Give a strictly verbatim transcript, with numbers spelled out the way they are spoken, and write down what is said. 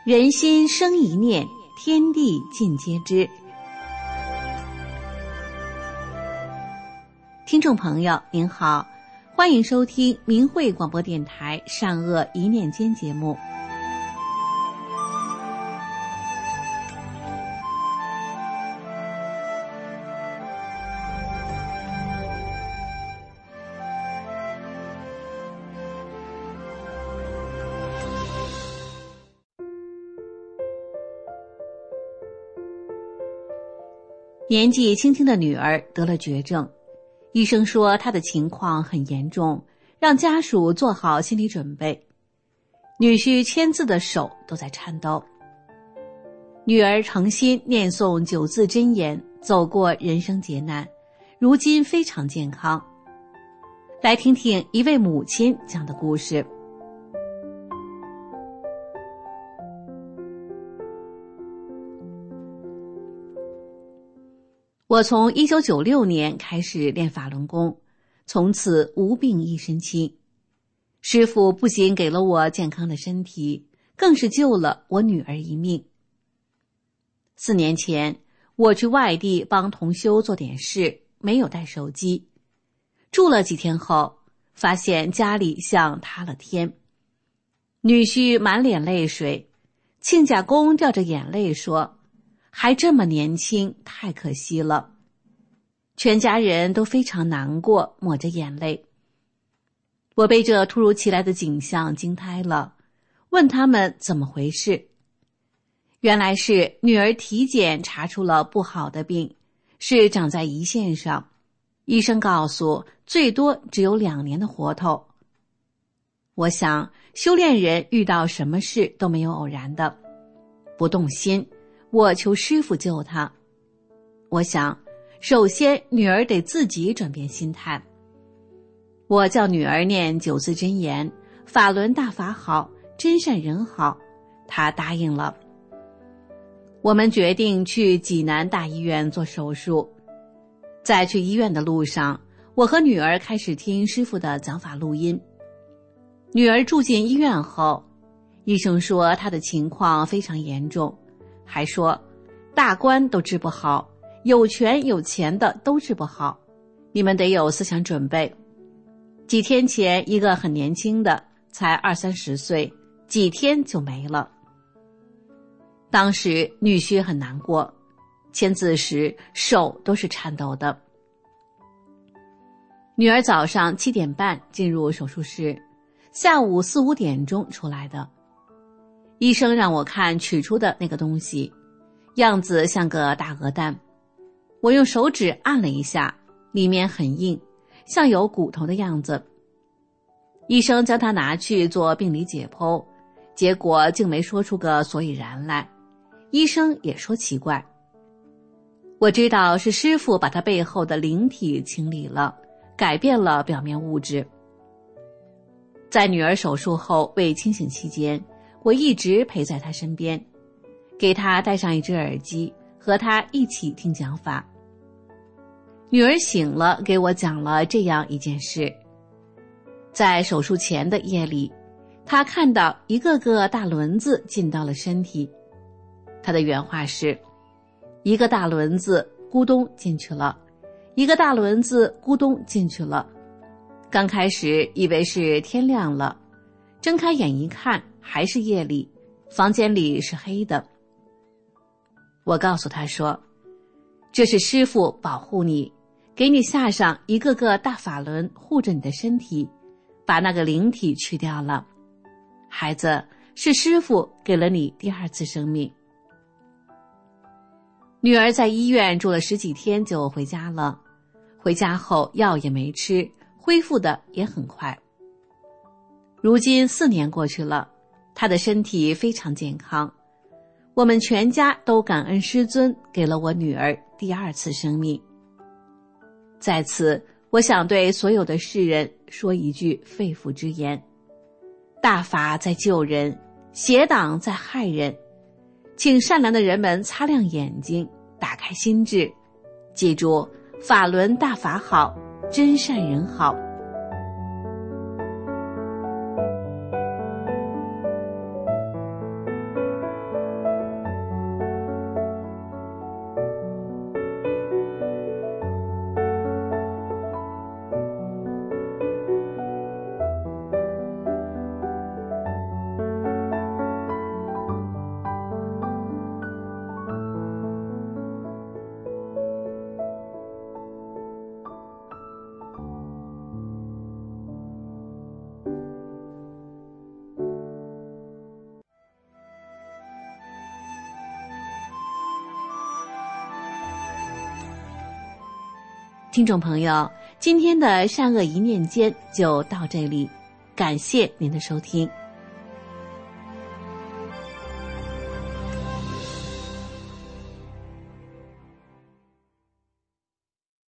人心生一念，天地尽皆知。听众朋友您好，欢迎收听明慧广播电台善恶一念间节目。年纪轻轻的女儿得了绝症，医生说她的情况很严重，让家属做好心理准备。女婿签字的手都在颤抖。女儿诚心念诵九字真言，走过人生劫难，如今非常健康。来听听一位母亲讲的故事。我从一九九六年开始练法轮功，从此无病一身轻。师父不仅给了我健康的身体，更是救了我女儿一命。四年前，我去外地帮同修做点事，没有带手机。住了几天后，发现家里像塌了天。女婿满脸泪水，亲家公掉着眼泪说，还这么年轻，太可惜了。全家人都非常难过，抹着眼泪。我被这突如其来的景象惊呆了，问他们怎么回事。原来是女儿体检查出了不好的病，是长在胰腺上，医生告诉最多只有两年的活头。我想修炼人遇到什么事都没有偶然的，不动心，我求师父救他。我想首先女儿得自己转变心态。我叫女儿念九字真言，法轮大法好，真善人好，她答应了。我们决定去济南大医院做手术。在去医院的路上，我和女儿开始听师父的讲法录音。女儿住进医院后，医生说她的情况非常严重，还说大官都治不好，有权有钱的都治不好，你们得有思想准备。几天前，一个很年轻的，才二三十岁，几天就没了。当时女婿很难过，签字时手都是颤抖的。女儿早上七点半进入手术室，下午四五点钟出来的。医生让我看取出的那个东西，样子像个大鹅蛋。我用手指按了一下，里面很硬，像有骨头的样子。医生将它拿去做病理解剖，结果竟没说出个所以然来。医生也说奇怪。我知道是师父把他背后的灵体清理了，改变了表面物质。在女儿手术后未清醒期间，我一直陪在她身边，给她戴上一只耳机，和她一起听讲法。女儿醒了，给我讲了这样一件事。在手术前的夜里，她看到一个个大轮子进到了身体。她的原话是，一个大轮子咕咚进去了，一个大轮子咕咚进去了。刚开始以为是天亮了，睁开眼一看，还是夜里，房间里是黑的。我告诉她说，这是师父保护你，给你下上一个个大法轮护着你的身体，把那个灵体去掉了。孩子，是师父给了你第二次生命。女儿在医院住了十几天就回家了，回家后药也没吃，恢复的也很快。如今四年过去了，她的身体非常健康。我们全家都感恩师尊给了我女儿第二次生命。在此，我想对所有的世人说一句肺腑之言：大法在救人，邪党在害人。请善良的人们擦亮眼睛，打开心智，记住，法轮大法好，真善人好。 听众朋友，今天的善恶一念间就到这里，感谢您的收听。